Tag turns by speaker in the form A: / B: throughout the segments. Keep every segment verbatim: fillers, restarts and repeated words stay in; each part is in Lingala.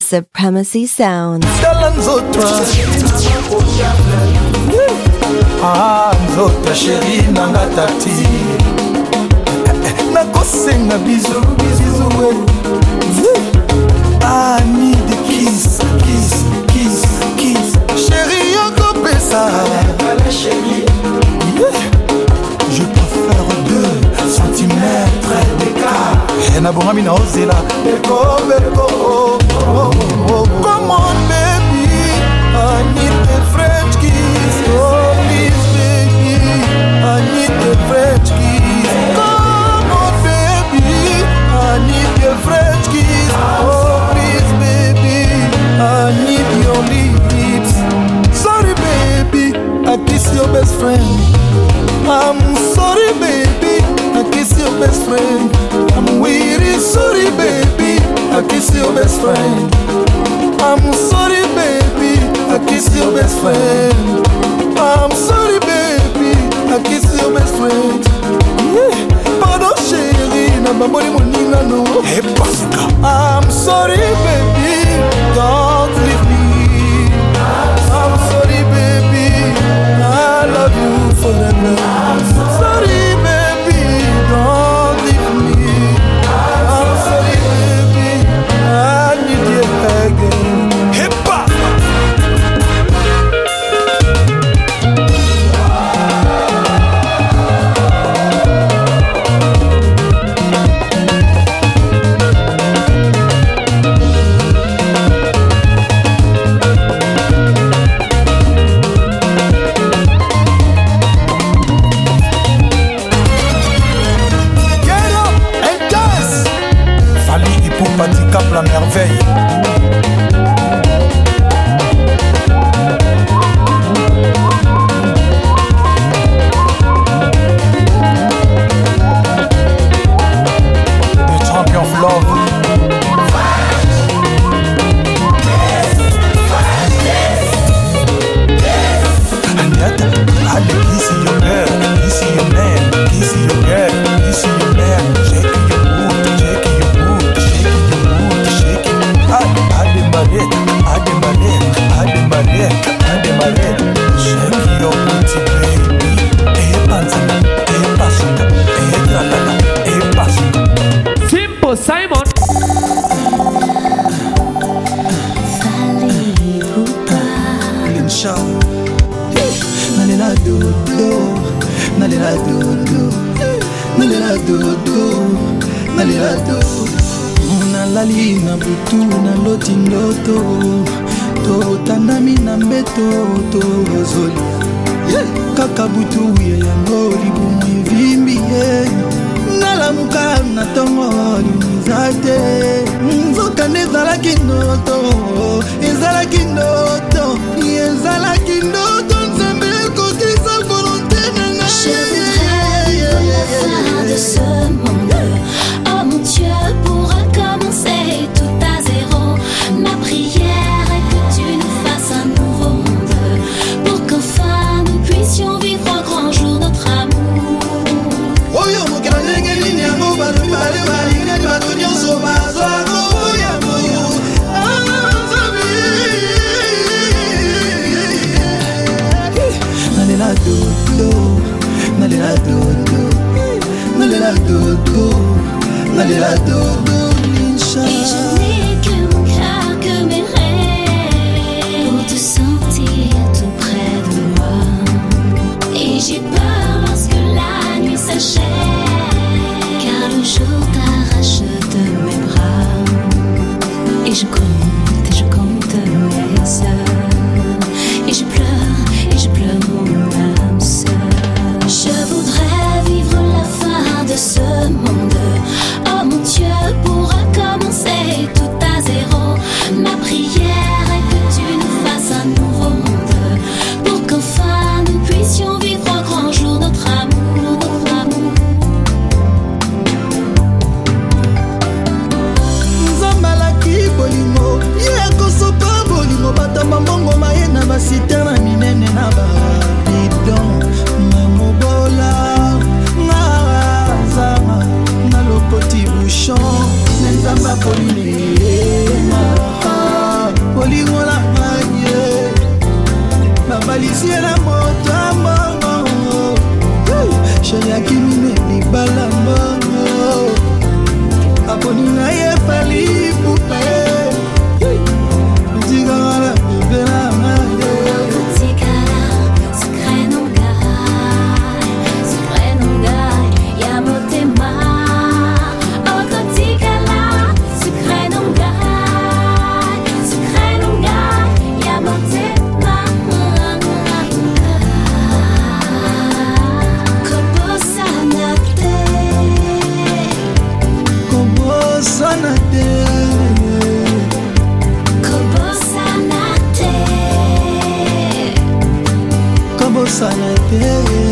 A: Supremacy Sounds.
B: Ah, nzota chérie nanga tati nakosenga bizu bizu we I need the kiss, kiss, kiss, kiss chérie yoko pesa yeah. Je préfère deux centimètres d'écart et nabongami na ozela beko beko oh, oh, oh. Come on baby I need the French kiss oh please baby I need the French kiss come on baby I need the French kiss oh please baby I need your lips sorry baby I kiss your best friend I'm sorry baby I kiss your best friend I'm really sorry baby I kiss your best friend I'm sorry baby I kiss your best friend I'm sorry baby I kiss your best friend yeah. Pardon chérie na bamboli moninga no hey, I'm sorry baby don't leave me I'm sorry baby I love you forever I'm sorry baby don't leave me I'm sorry baby I need you again hip hop la merveille. The champion of love. And yet, I need to see your girl, to see your man, to see your girl, to see your man, shake your boot, shake your boot, shake your boot. Ademare, Ademare, Ademare, Ademare. Shake your booty, baby. Eh, panzana, eh, pasuna, eh, tralala, eh, pasuna.
C: Simple Simon.
D: Fallait ou pas.
B: Linsha. Nalela dodo, nalela dodo, nalela dodo, nalela dodo. Nalali na butu na loti ndoto totandami na mbeto tozolia kaka butu ya yango libumu evimbi ye nalamuka na tongo limizate nzokande ezalaki ndoto ezalaki ndoto ezalaki ndoto nzambe ekokisa volonté nanga
D: Je voudrais vivre la fin de ce monde. Oh mon Dieu, pour recommencer tout à zéro. Ma prière est que tu nous fasses un nouveau monde, pour qu'enfin nous puissions vivre au grand jour notre amour.
B: Oh yo, mon cœur n'est qu'un ligne à mon bas de balai, balai, n'est pas de nion sur ma soie, oh ya, oh yo. Nalela dodo, nalela dodo, nalela dodo, nalela dodo, Linsha.
D: Et je n'ai que mon cœur, que mes rêves, pour te sentir tout près de moi. Et j'ai peur lorsque la nuit s'achève, car le jour t'arrache de mes bras. Et je compte, et je compte mes heures, et je pleure, et je pleure mon âme sœur. Je voudrais vivre la fin de ce monde. Oh mon Dieu, pour recommencer tout à zéro. Ma prière est que tu nous fasses un nouveau monde, pour qu'enfin nous puissions vivre au grand jour notre amour, notre amour.
B: Nzambalaki bolimo kosala te.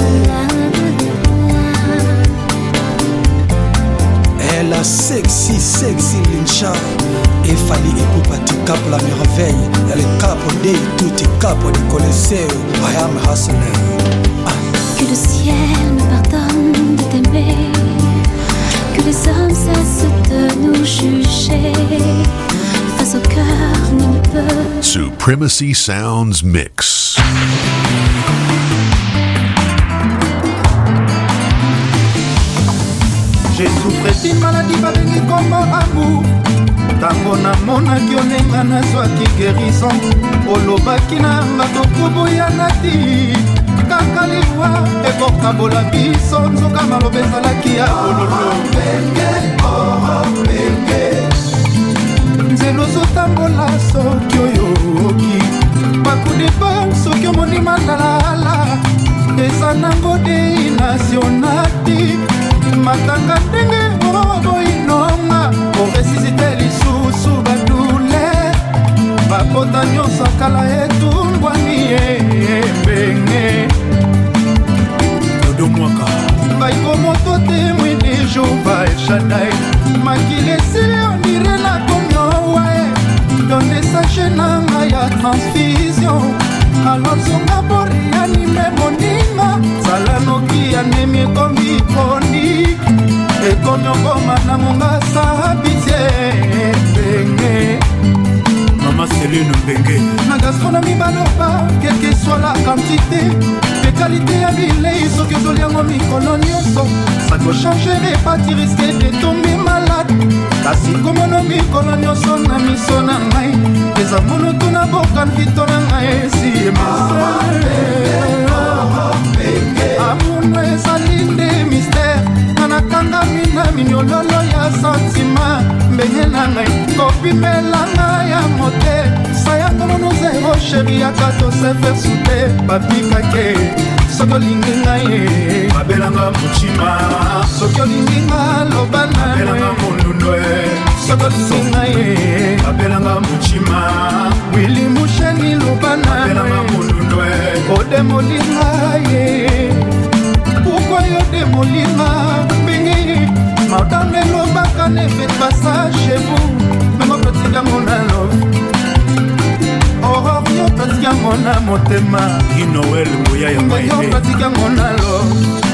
B: Elle a sexy, sexy Lincha. Et Fali Ipupa, tu capes la merveille. Elle est capo dei tutti, capo di Colosseo. I am a hustler. Ah.
D: Que le ciel me pardonne de t'aimer. Que les hommes cessent de nous juger. Face au cœur, nul ne peut.
A: Supremacy Sounds Mix.
B: J'ai souffert d'une maladie babengi comme amour. Tango namonaki onenga nazwaki guérison. Olobaki na bato koboyana ti. Kaka liwa ekokabola biso. Nzoka maloba ezalaki ya bololo. Nzelo ozotambola soki oyoki. Bakudeba soki omoni mandalaala. Eza nango dei nationati. Matanga ndenge oboinonga oresisite lisusu badule bakota nyonso kala etumbwani ebenge odomwaka baikomoto temwi de jova eshadai makilesi ondire na konyowae donde sache nanga ya transfusion alonzonga borianime moninga salanoki anemi ekomi chronique ekomi okoma na monga sabitie mbenge mama Céline Mbenge na gastronomie baloba quelle que soit la quantité de qualité ya bilei soki ozoliango mikolo nyonso ça peut changer pas tu risques de tomber malade kasi komono mikolo nyonso na miso na ngai eza mono tuna bokan vito na ngai esi amour ezali nde mystère nanakanga mina minyololo ya sentima mbenge na ngai kopimela ngai ya mote sayango mono zero sheri yakato sefer sute babikake soki olingi ngai babelanga motima soki olingi nga loba na babelanga mondundo soki olingi ngai babelanga motima wili musheni loba na babelanga mondundo odemolinga ye pourquoi yodemolinga mbingi madame lobaka ne faites pas ça chez vous même petit yango na love Aurore yo petit yango na motema Noël Mouya ya maïne yo petit yango na love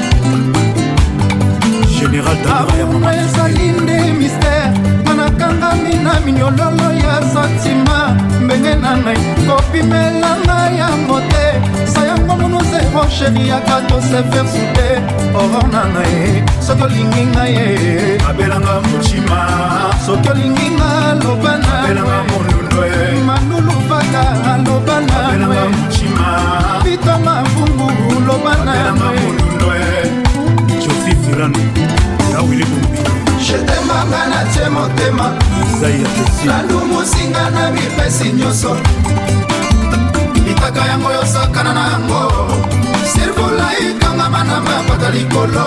B: Général Damaya mama ezali nde mystère manakanga mina minyololo ya sentima mbenge na ngai kopimela ngai ya mote sayango mono zero sheri yakato sefer sute Aurore na ngai soki olingi ngai abelanga motima soki olingi nga loba na abelanga mondundo manulu vaka loba na abelanga motima vito mavungu loba na abelanga mondundo Jofi Firano Nawili Bumbi Shetemanga na tie motema Zaya Kesi Landu musinga na mipesi nyoso Itaka yango yosakana na yango Servola ikanga manama pata likolo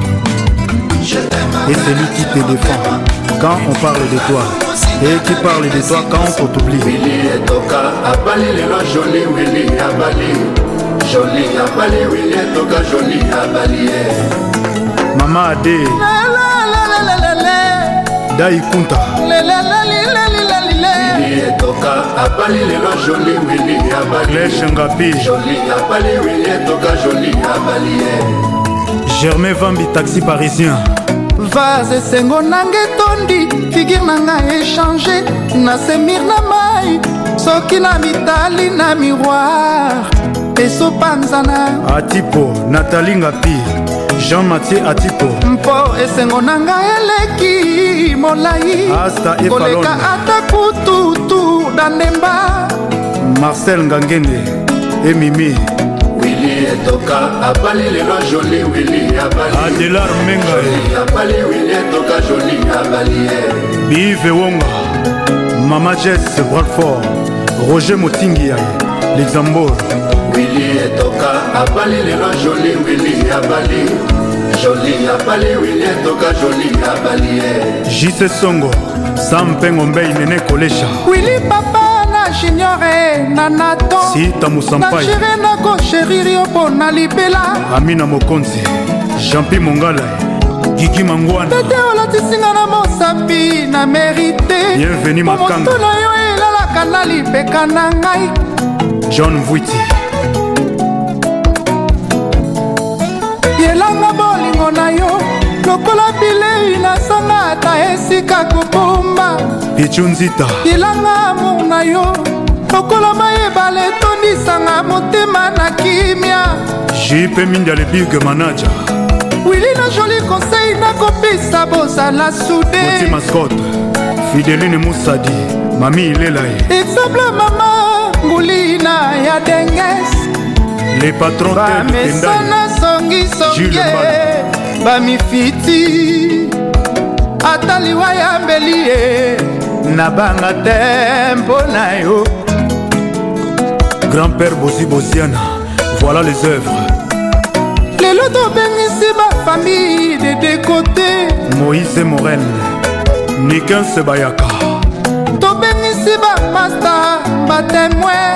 C: Et celui qui te défend quand on parle de toi et qui parle de toi quand on t'oublie.
E: Willy etoka abali lelo joli Willy abali joli abali Willy etoka joli abali
C: Mama Ade Dai Kunta
E: Willy etoka abali lelo joli Willy abali
C: Lèche Ngapi
E: joli abali Willy etoka joli abali
C: Germain Vambi taxi parisien
B: Vase sengo nange tondi figure nanga échangé na semir na mai soki na mitali na miroir peso panzana
C: Atipo Nathalie Ngapi Jean-Mathieu Atipo
B: mpo esengo nanga eleki molai
C: Asta e
B: koleka ata kututu dandemba
C: Marcel Ngangende et Mimi
E: Willy etoka abali lelo joli Willy abali
C: Adelar Menga
E: abali Willy etoka joli abali
C: Bive Wonga Mama Jess Bradford Roger Motingi Luxembourg
E: Willy etoka abali lelo joli Willy abali joli abali Willy etoka joli abali
C: J C Songo Sam Pengo Mbei Nene Kolesha
B: Willy papa na junior Junior Nanaton
C: Sita Musampai
B: Nachere nako chéri yo pona libela
C: Amina Mokonzi Jean-Pi Mongala Gigi Mangwana
B: Tete olatisinga na mosapi na mérité
C: Bienvenue Makanga
B: Moto na yo elalaka na lipeka na ngai
C: John Vuiti
B: Yelanga bolingo na yo Lokola bilei na sanga ata esika kopomba
C: Pichunzita
B: Yelanga amour na yo Lokola mayebale tondisanga motema na kimia
C: J P Mindia le big manager
B: Willy na joli conseil na kopisa bozala soudé
C: Moti Mascotte Fideline Moussadi Mami Ilelae
B: Exemple mama Ngulina ya denges
C: Les patrons
B: Bamesana songi songi Bamifiti Ataliwa ya mbelie Nabanga tempo na yo
C: Grand-père Bosi Bosiana Voilà les œuvres
B: Lelo to bengisi ba famille de deux côtés
C: Moïse Morel Nikin Sebayaka
B: To bengisi ba master ba témoin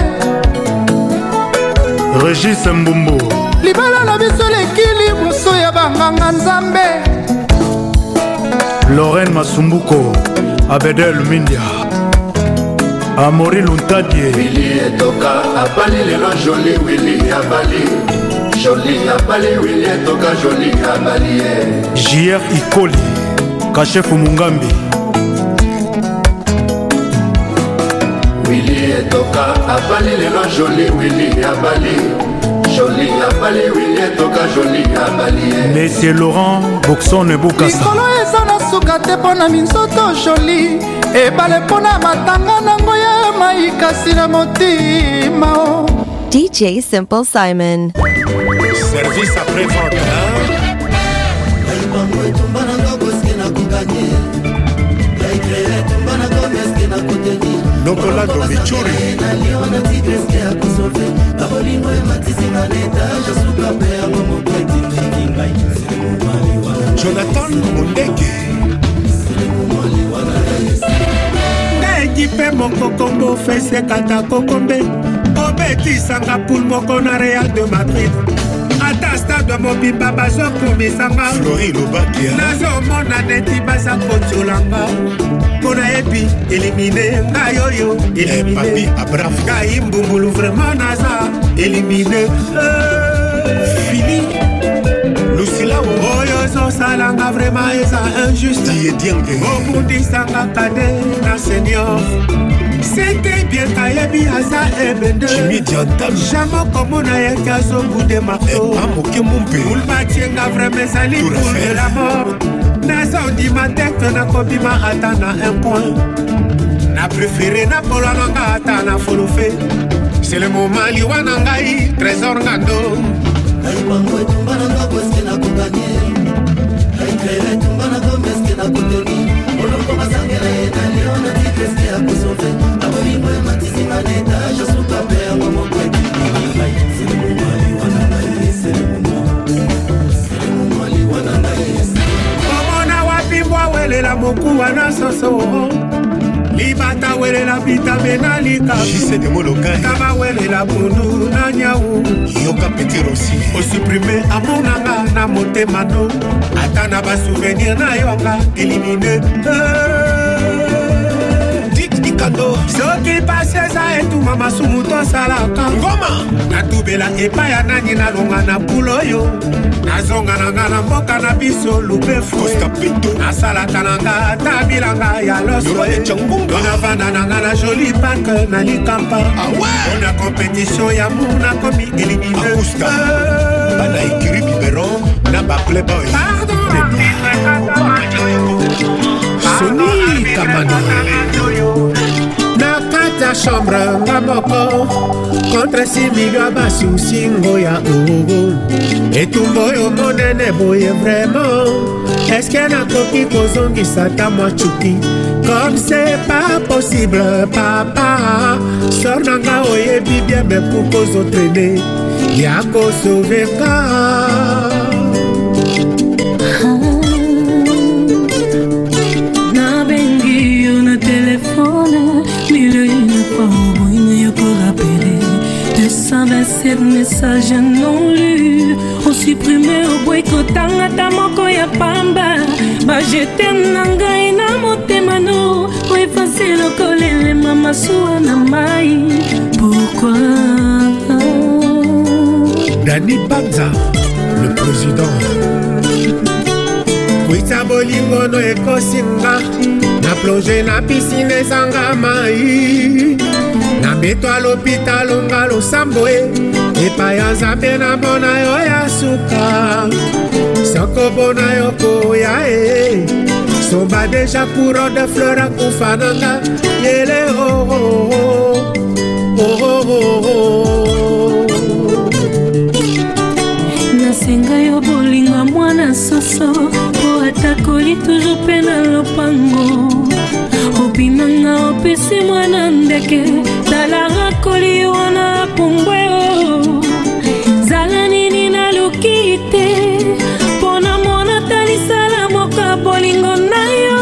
C: Régis Mbumbo
B: Libala na biso lekili buso ya banganga nzambe
C: Lorraine Masumbuko Abedel Mindia Amori Luntadie
E: Willy etoka abali lelo joli Willy abali Joli abali Willy etoka joli abali
C: J R Ikoli Kashefu Mungambi
E: Willy etoka abali lelo joli Willy abali Joli abali Willy etoka joli abali
C: Monsieur Laurent Boxon et Boukassa
B: Likolo eza na suka te mpo na minzoto joli ebale mpo na matanga nango ya maikasi na motima o
F: D J Simple Simon
G: Service après-vente Nokolando Michuri Jonathan Mundeke
H: Ngeji pe moko kombo fese kata kokombe obetisanga poule moko na Real de Madrid ata stade mobimba bazokumisanga
G: Flori Lobakia
H: nazomona neti baza kotiolanga mpona epi elimine ngai oyo elimine ngai mbumbulu vraiment naza elimine
G: Fili Lucila
H: oyo ozosalanga vraiment eza injuste
G: Diedienge
H: obundisanga kade na senior c'était bien kayebi aza ebende
G: Jimmy Diantam
H: jamo komona yeke azobude marto
G: Amoke Mumpe
H: ulbatienga vraiment ezali
G: Tour
H: pour de la mort nazondima teke nakobima ata na un point na préféré na polo nanga ata na folofe c'est le moment liwa na ngai trésor ngando
I: Aipango etumba na ngabo eske na koganye Aikrele etumba na gombe eske na koteni Oloko masangere na liona tigre eske ya kusove Abolimwe matisi maneta Josuka pe ya ngomo kweti Sele mumali wanangaye Sele mumali Sele mumali wanangaye
H: Omona wapimbwa welela moku wana soso Libata welela vitame na lika
G: Jise de Molokai
H: Tama welela bundu na nyau
G: Yoka Petit Rossi
H: Osupprime amonanga na motemano Ata na ba souvenir na yonga elimine
G: Dick Dikando
H: soki pasi eza etuma masumu tosalaka
G: Ngoma
H: natubela epai ya nani nalonga na pulo oyo nazonga na nga na mboka na biso lubefu
G: Costa Pinto
H: nasalaka na nga ata bilanga ya loso navanda na nga na joli park na likampa mpona kompetition ya mu nakomi elimine
G: Augusta Bana Ikiri Biberon Na ba playboy
H: Soni Kamano na kati ya chambre nga moko contre similio basusi ngoya ogo etumba oyo monene boye vraiment eske nakoki kozongisa ta mwa chuki comme c'est pas possible papa sor nanga oyebi bien me pour kozotraine ya kosauvenga
J: na bengi yo na telefone mille une fois boyine yo cent vingt-sept messages non lus. On supprimé au boycottant ata moko ya pamba. Ba jete nangai na motema no. O effacer le colère mama soua na mai. Pourquoi?
H: Dani Banza, le président. Wita bolingo no ekosinga. Na plongé na piscine ezanga mai. Na beto à l'hôpital ngalo samboe. Epa ya nzambe na bona yo ya suka. Soko bona yo koya e. Somba déjà courant de fleurs à kufananga. Yele oh oh oh oh oh oh.
J: Nasenga yo bolinga mwana soso. Po atakoli toujours pena lopango. Obinanga opesi mwana ndeke. Dala rakoli wana pumbweo. Zala nini na lukite. Pona mwana talisala moka bolingo na yo.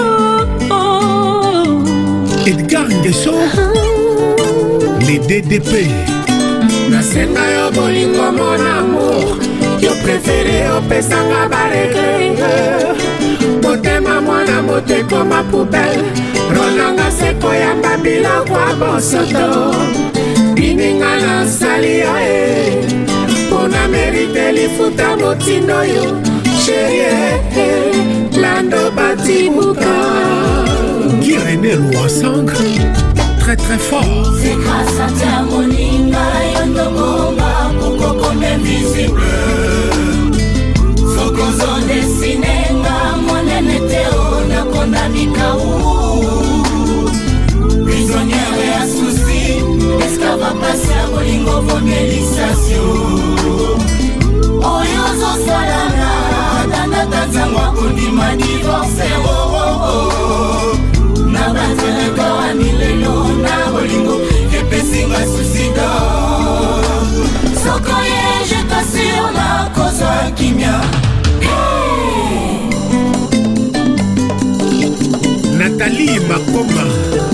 H: Edgar Nguesso, les D D P. Nasenga yo bolingo mon amour. Yo préféré opesanga baregre. Motema mwana mote koma poubelle. Rolanga seko ya babila kwa bosoto. Bininga na sali yo e. Pona merite lifuta motindo yo. Chérie, lando batibuka. Guy René Louassang, très très fort.
I: C'est grâce à ta moninga yondo bomba Koko comme invisible. Sokozo desinenga monene teo na kondamika ou. Prisonnière et à souci. Est-ce qu'elle va passer à bolingo vomelisation? Oyozo salana. Dana tatangwa kundima divorce. Oh oh oh. Na batele kwa milelo na bolingo kepesinga susida. Soko ye je t'assure na kosa kimia.
H: Nathalie Makoma.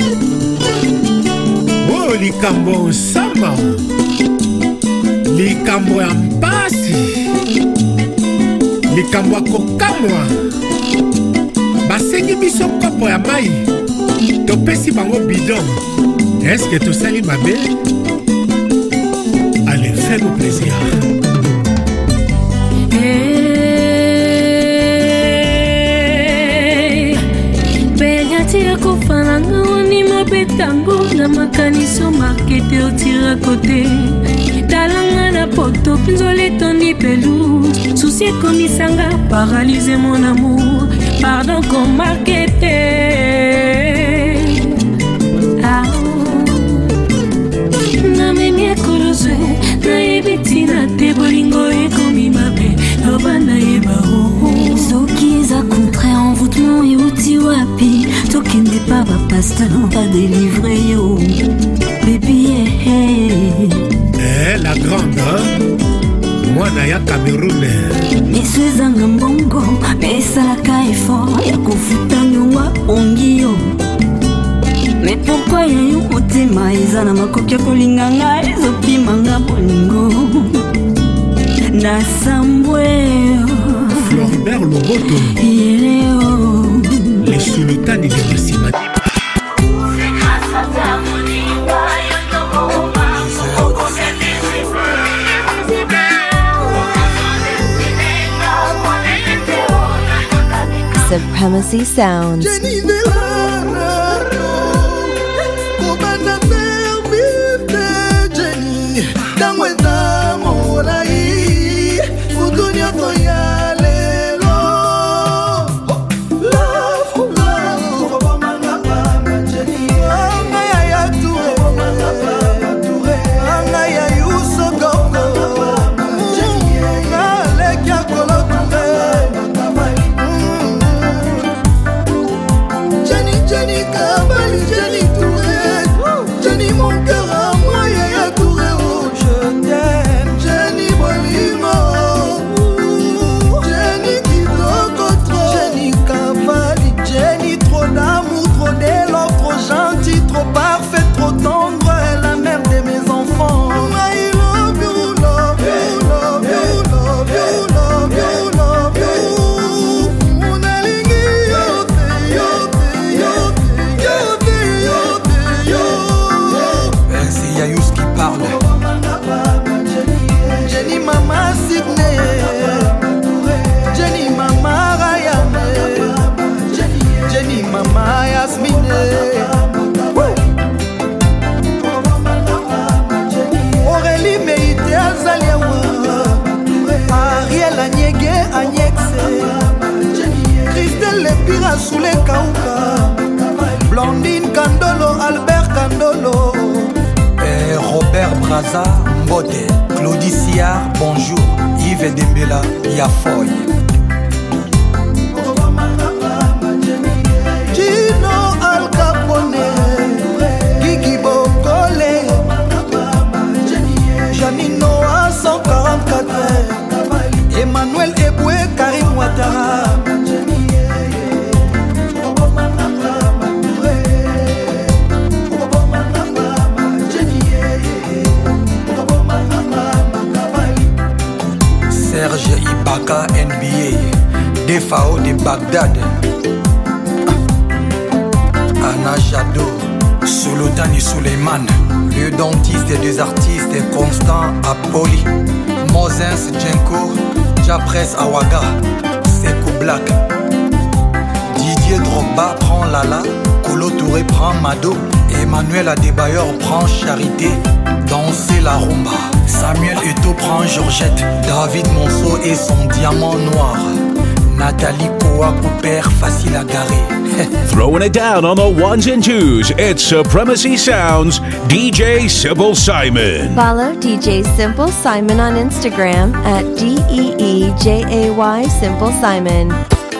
H: Oh likambo nsama. Likambo ya mpasi. Likambo ya kokamwa. Basengi biso kopo ya mai. Topesi bango bidon. Est-ce que tu sali ma belle? Allez, fais-nous plaisir.
J: Hey, Beyati ya kofananga oni mabetango na makaniso markete otira kote. Talanga na poto pinzole tondi pelou. Souci komisanga paralyser mon amour. Pardon qu'on markete. Na memi ekolozwe na ebitina te bolingo ekomi mabe lobana yeba o soki eza contraire envoûtement et outi wapi tokende pa bapaste va délivrer yo baby hey.
H: Eh la grande hein? Mwana ya Cameroun
J: miso ezanga mbongo pe esalaka effort ya kofuta nyonga pongi yo. Mais pourquoi y'a eu motema eza na makoki ya kolinganga ezopimanga bolingo na sambwe
H: Floribert Loboto
J: yeleo
H: les sultani de Massimadi.
I: C'est grâce à ta moninga yondo bomba Koko comme invisible.
F: Supremacy Sounds.
B: Parfait, trop tendre, la mère de mes enfants. Naza Mbote, Claudie Siard, bonjour. Yves Dembela, Yafoy. Gino Al Capone, Gigi Bokole, Janino à cent quarante-quatre, Emmanuel Eboué, Karim Ouattara. Serge Ibaka N B A, Defao de Bagdad, Anna Jadot, Solotani Suleiman, le dentiste des artistes Constant Apoli, Moses Djenko, Japres Awaga, Sekou Black, Didier Drogba prend Lala, Kolo Touré prend Mado, Emmanuel Adebayor prend Charité, Danser la rumba. Samuel Eto'o prend Georgette, David Monceau et son diamant noir. Nathalie Koa Cooper, facile à garer.
A: Throwing it down on the ones and twos, it's Supremacy Sounds, D J Simple Simon.
F: Follow D J Simple Simon on Instagram at D E E J A Y Simple Simon.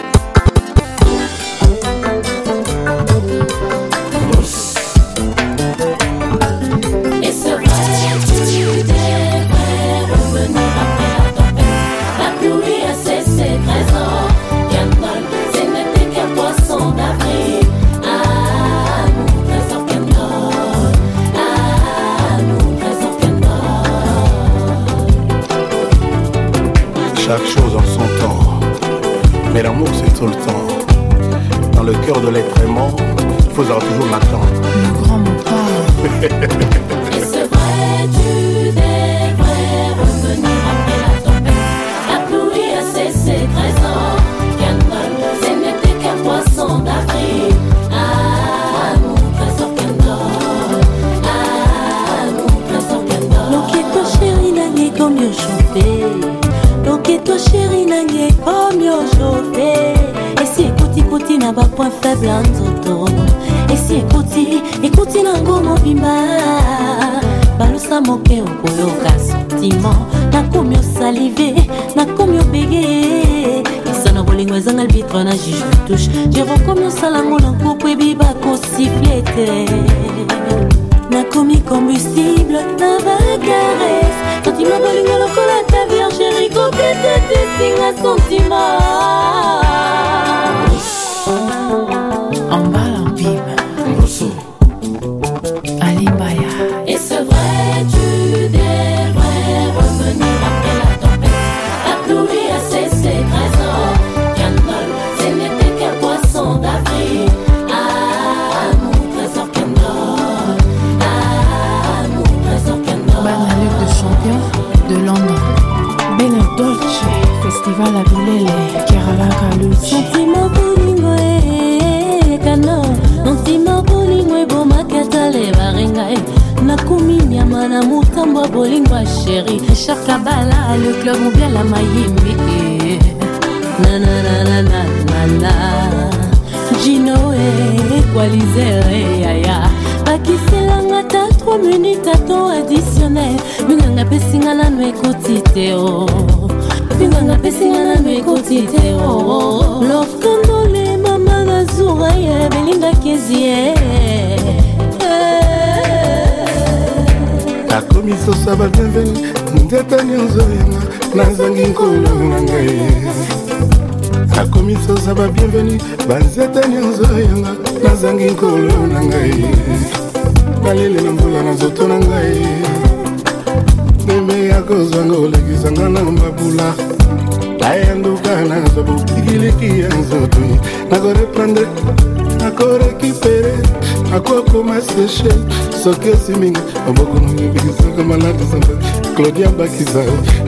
C: Chaque chose en son temps, mais l'amour c'est tout le temps. Dans le cœur de l'être aimant, il faut toujours l'attendre.
J: Le grand mot parle.
D: Et c'est vrai, tu devrais revenir après la tempête. La pluie a cessé treize ans. Kendall, ce n'était qu'un poisson d'avril. Ah, mon trésor Kendall. Ah, mon trésor Kendall.
J: Donc et toi chérie, n'a comme yo chauffé. Donc et toi chérie, n'a comme yo chauffé. Et si écouti, écouti, n'a pas point faible en toto. Et si écouti, écouti, n'a gomo bimba. Balusa moke okoyo ka sentiment. Na comme yo salivé, na comme yo bégé. Et na bolingo ezanga albitre na juge touche. J'ai comme yo salango na coupe et biba ko sifflete. Na commis combustible, na vacaresse. Quand il m'a bolingo lokola ta vierge chérie, coquette tes signes à sentiment. En bas en bim. Alimbaya.
D: Et c'est vrai, tu devrais revenir après la tempête. La pluie a cessé treize ans. Kendall, ce n'était qu'un poisson d'avril. Ah, mon trésor Kendall. Ah, mon trésor Kendall.
J: Bana Ligue de champion de London. Bene Dolce, Festival à Boulele, Kerala Kaluchi. Sentiment bolingo e kano, sentiment bolingo e bomakata le barenga e. Nakumi nyama na mutambo bolingo a chéri. Chakabala, le club ou bien la Mayimbi. Na na na na na na na. Gino e equalizer yaya. Bakiselanga ta trois minutes à temps additionnel. Minganga pesinga na no ekoti teo. Minganga pesinga na no ekoti teo. Love kandole mama na zura ye belinga kezie.
C: La commission ça va bienvenue. Ndeta nyonzo yanga nazangi nkolo na ngai. La commission ça va bienvenue. Banzeta nyonzo yanga nazangi nkolo na ngai. Balele na mbula na zoto na ngai. Neme ya kozanga olegizanga na mabula. Layanduka na zobo kigiliki ya nzoto. Nako reprendre, nako récupérer, nako koma sécher. Soke siminga, aboko nungi bigizanga malade samba. Claudia Bakiza,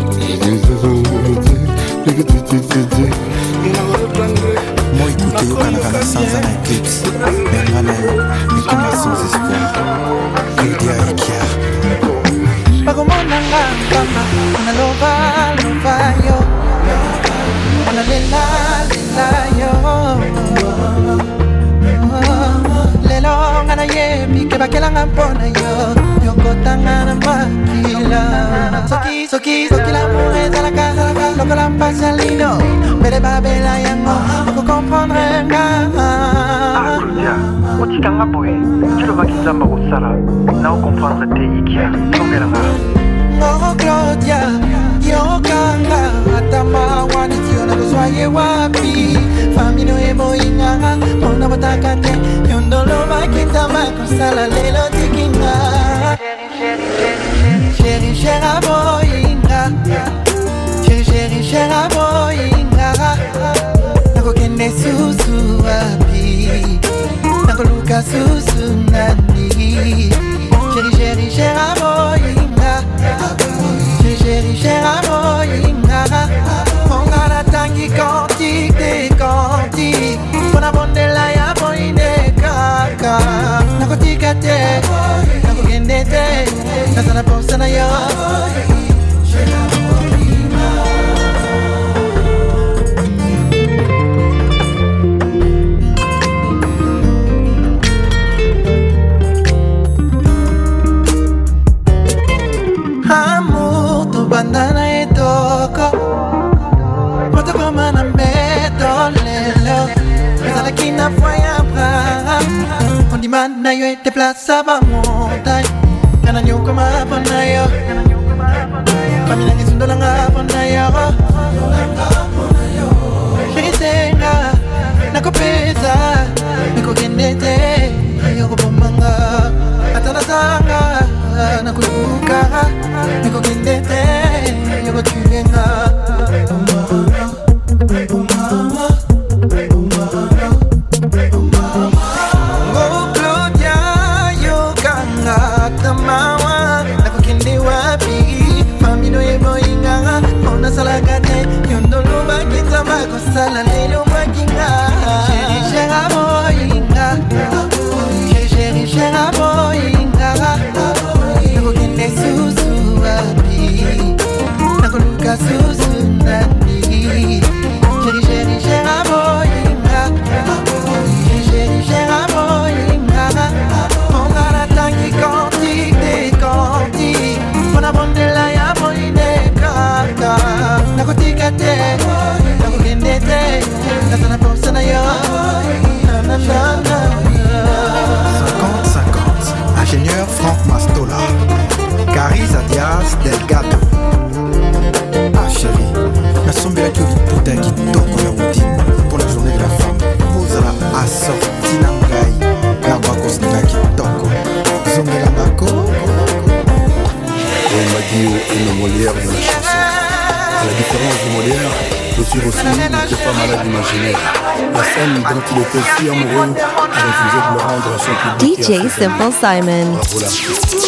B: moi écoutez yo kanaka sans un éclipse. Bengana yo, ekima sans espoir. Lydia Ikia.
K: Pagomonanga kama na lova lova yo. Na lela lela yo. Lelo ngana ye mi ke bakelanga mpona yo. Yo kotanga na maki Soki, soki l'amour est à la casa, loco la passa lindo. Bele babela yango, oko comprendre nga.
L: Ah, Claudia, otikanga boye, tilobaki nzamba kosala, na okomprendre te ikia, tongela nga.
K: Oh Claudia, yokanga, atama wani tiona kozwaye wapi. Famino ebo inga, mona bataka te, yondolo bakitama kosala lelo tikinga. Chéri, chéri, boyinga. Chéri, chéri, chéri, boyinga. Nako kende susu wapi. Nako luka susu nani. Chéri, chéri, chéri, boyinga. Chéri, chéri, chéri, boyinga. Mongana tangi kanti, de kanti. Mona bondela ya boyine kaka. Nako tikate, nako kende te. Nasana posa na yo. Amor, tu bandana e toko. Mata koma na medo lelo. Esa la kina foya bra. On dit man na yo e te plaza ba montagne. Kana nyuko mapana yo. Famina ngisundo la ngapana yo. Shitenga nakopeza niko kendete yoko bomanga atana sanga nakuluka niko kendete yoko tuenga. Salagate, yondolo bakita makosala lelo makinga. Chéri, chéri, boyinga. Chéri, chéri, boyinga. Nako kende susu wapi. Nako luka susu nani. Chéri, chéri, chéri, boyinga. Chéri, chéri, boyinga. Mongana tangi kanti, de kanti. Mona bondela ya boyine kaka. Nako tikate, nako kendete. Nasana posa na yo. Na na na na.
B: cinquante cinquante. Ingénieur Franck Mastola. Carisa Diaz Delgado. Ah chérie, nasombela ki oliputa kitoko ya modimo pour la journée de la femme. Ozala assorti na ngai kabakos na kitoko. Zombela ngako.
M: On m'a dit au nom Molière de la chanson. À la différence de Molière, Monsieur Rossi n'était pas malade imaginaire. La scène dont il était si amoureux a refusé de le rendre à son public.
F: D J Simple Simon.
M: Bravo l'artiste.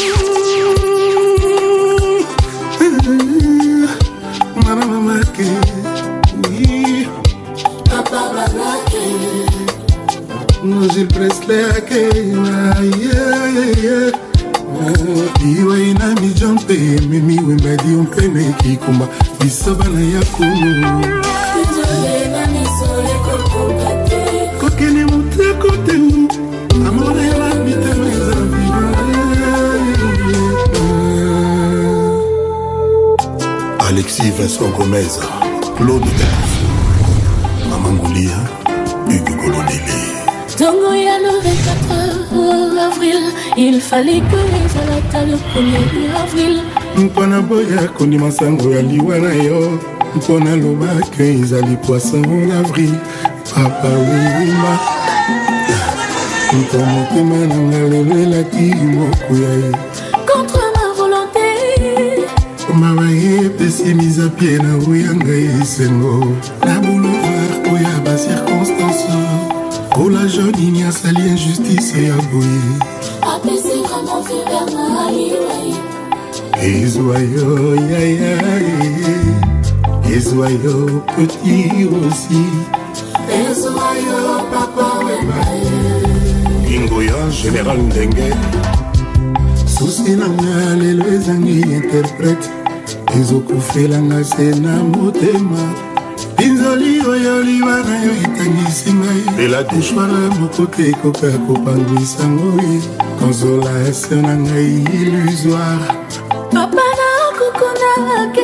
C: Gilles Presley, iwa ina mi jompe mimi wemba di ompe me kikuma bisoba na yakunu kokene mute kote amore la bite meza
M: Alexis Vincent Gomez, Claude Decouf, Maman Goulia, Hugo Colonelli.
J: Tongo ya le vingt-quatre avril, il fallait que les alatales le premier avril.
C: Mpona boya kondi masango ya liwa na yo. Mpona lobaka ezali poisson d'avril. Papa wima Mpo motema na nga lelo elaki mokuya ye.
J: Contre ma volonté
C: mawa ye epesi mise a pied na oyanga esengo. Na boulevard oya ba circonstance. Oh la jeune il y a sali injustice et aboyé.
J: Apaisé comme on fait vers ma highway.
C: Ezoyo ya ya Ezoyo petit aussi.
J: Ezoyo papa wemaye.
M: Ingoya Général Ndenge.
C: Susi nanga lelo ezangi interprète. Ezokufela nga se na motema. Pinzoli oyo liwa na yo itangisi ngai. Mouchoir moko te ekoka kopangwisa ngoi. Consolation na ngai illusoire.
J: Papa na kukuna ke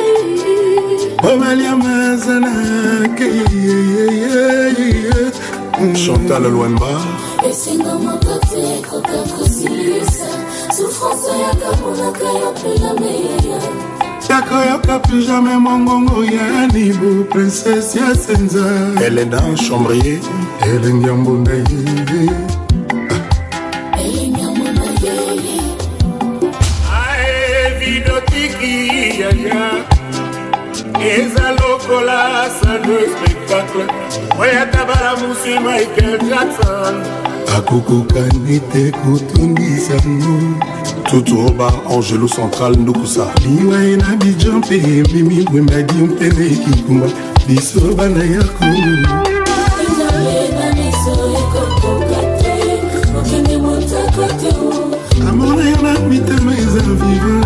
M: Chantal Loemba.
J: Et c'est dans mon côté, quand t'as souffrance, y'a qu'à plus jamais.
C: Y'a plus jamais mon gongo, y'a niveau, princesse, y'a senza.
M: Elena Chambrier.
C: Elena Mbondaye.
J: Elena Mbondaye.
H: Ae, vidotiki, ya ya. Eza lokola, salle de spectacle. Oya tabara musi Michael Jackson.
C: Akoko kanite kutundisa mu.
M: Tutuoba Angelo Central Ndukusa.
C: Liwa ena bijampe mimi wemba di mpene kikumba. Biso bana yako. Amona yana mitema eza viva.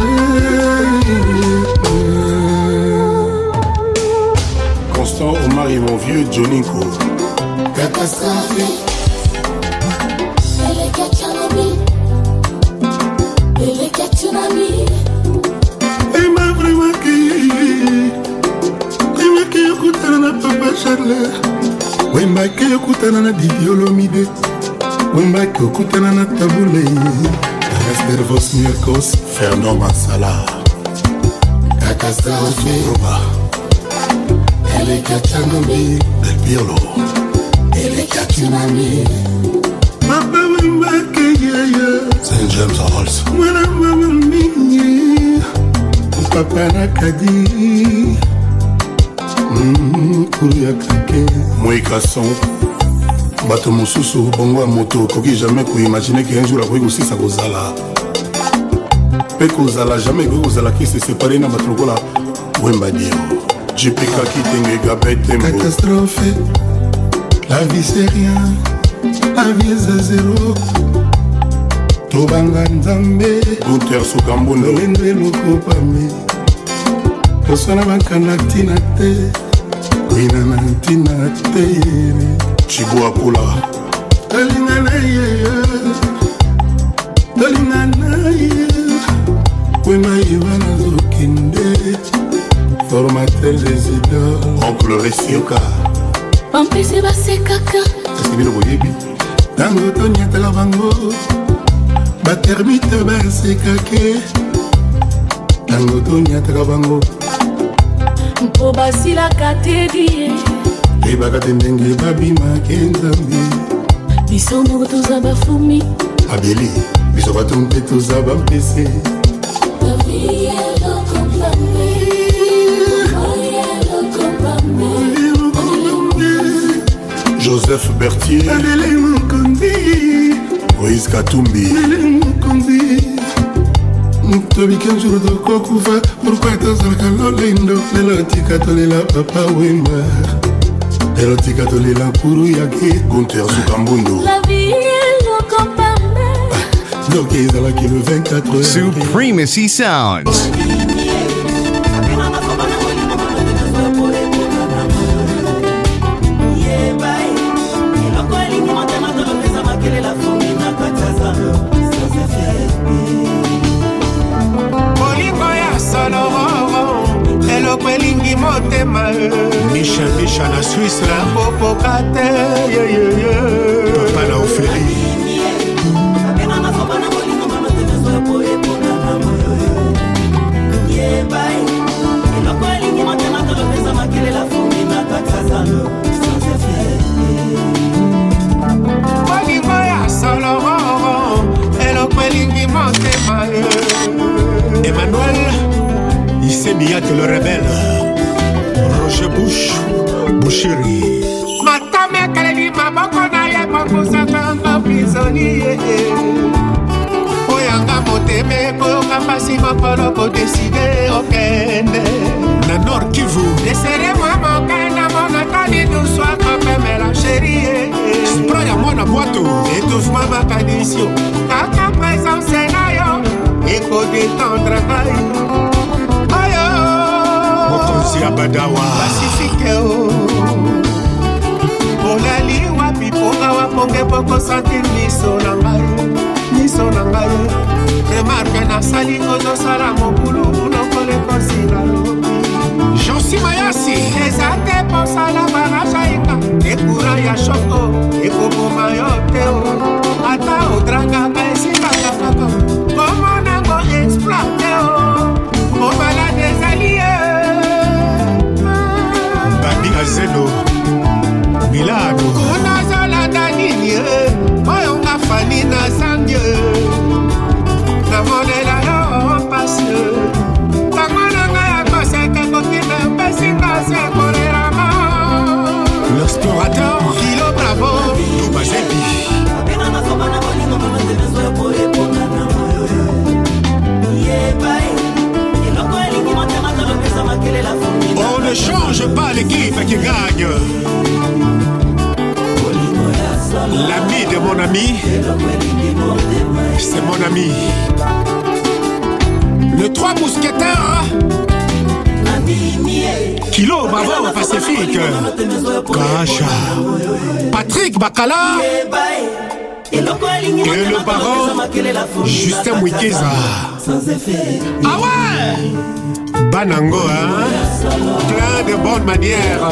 M: Constant Omar et mon vieux Joninko.
C: Catastrophe.
J: Elle est Kachanami. Elle est Kachanami.
C: Elle m'a vraiment cueilli. Elle m'a cueilli au coutana na papa Charles. Elle m'a cueilli au coutana na Didiolomide. Elle m'a cueilli au coutana na Taboulé. Esther Vosniakos.
M: Fernand Mansala.
C: Catastrophe.
J: Elle est Kachanami.
M: Del Pirlo.
J: Elle est Kachanami.
C: Papa wemba keye
M: Saint James Halls.
C: Mwana mama mingi Papa nakadi Kuru ya kake
M: Moïka Son. Bato mosusu bongo ya moto koki jamais kuimagine que un jour akoki kosisa kozala mpe kozala jamais koki kozala ki se séparé na bato lokola Wemba Dio J P K Kitenge Gabet Tembo.
C: Catastrophe. La vie c'est rien. La vie est à zéro. Tobanga Nzambe
M: Gunter Sukambundo
C: Lende loko pame Koswana bankana tina te Kuina na tina te
M: Chibu Akula
C: Tolinga na ye Tolinga na ye Wema Ivana Zokinde Formateur des idoles
M: Oncle Ressioka
J: Pampese base kaka.
M: Est-ce que vous voyez bien?
C: Tango tonyataka bango batermite basekake Tango tonyataka bango
J: Mpo basilaka te die.
C: ebaka te ndenge babimaki Nzambe
J: Biso moko toza bafumi.
C: abeli biso bato mpe toza bampese
J: La vie est lokompame.
M: Joseph Berthier
C: Adele Mokondi
M: Moïse Katumbi
C: Adele Mokondi Tobiki un jour tokokufa pourquoi tozalaka lolendo lelo tika tolela papa Wemba lelo tika tolela nkuru yake
M: Gunter Sukambundo.
J: La vie est lokompame.
C: donc ezalaki le vingt-quatre heures
N: Supremacy Sounds.
H: Michel Michel na Suisse la popokate Papa na Ophélie Bolingo ya solo elokwelingi motema Emmanuel Isemiak le rebelle Roger Bush, Boucherie. Matame kaleli maboko na ye mokusaka nga prisonnier. Oyanga moteme koyoka mpasi mokolo kodeside okende. Na Nord Kivu. Desere mwa mokenda mona tani duswa kopemela chérie. Spra ya mwana bwato. Étouffement makadisio. Kaka présence na yo. Eko détendre ngai. Abadawa Pacifique o Olali wapi ponga waponge poko sentir miso na ngai Miso na ngai Remarque na sali kozo sala mokulu Lokole kosila lobi Jean Lucy Mayasi eza te posala barajainga ekura ya shoko ekoboma yo te o ata odrangaka esingaka kaka komonango exploite o mobala desali
G: Bandi Azeno Milano
H: kuna zolanda nini oyo nga fani na sangie namonela yo pasi l'explorateur Kilo Bravo Toubazebi on ne change pas l'équipe qui gagne. L'ami de mon ami c'est mon ami. Le trois mousquetaires Kilo Bravo Pacifique Kacha Patrick Bakala et le baron Justin Mouikeza. Ah ouais Banango hein plein de bonnes manières.